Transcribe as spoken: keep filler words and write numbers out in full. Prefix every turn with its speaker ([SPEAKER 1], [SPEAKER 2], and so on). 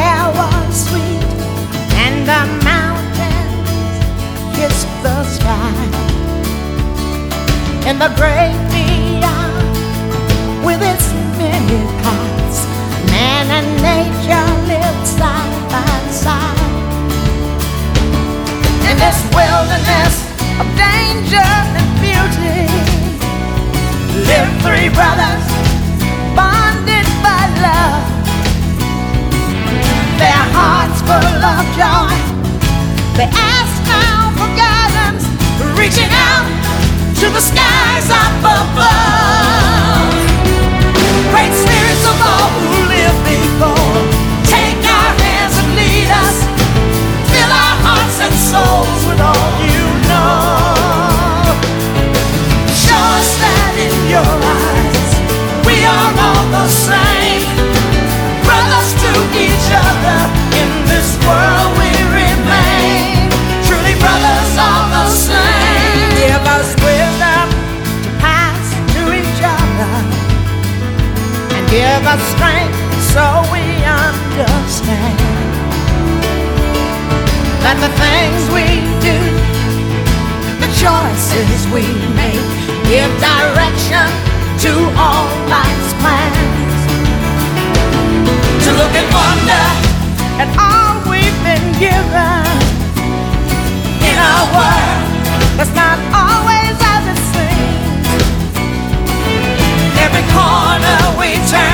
[SPEAKER 1] air was sweet and the mountains kissed the sky. In the great beyond, with its many paths, man and nature lived side by side. In this wilderness of danger and beauty, lived three brothers bonded by love. Their hearts full of joy, they asked now for guidance, reaching out to the skies up above. Great spirits of all who lived before, take our hands and lead us, fill our hearts and souls with all you know. Show us that in your eyes we are all the same, brothers to each other, in this world we remain, truly brothers all the same. Give us wisdom to pass to each other, and give us strength so we understand that the things we do, the choices we make, give direction to all life's plans. To look and wonder at all we've been given in a world that's not always as it seems. Every corner we turn,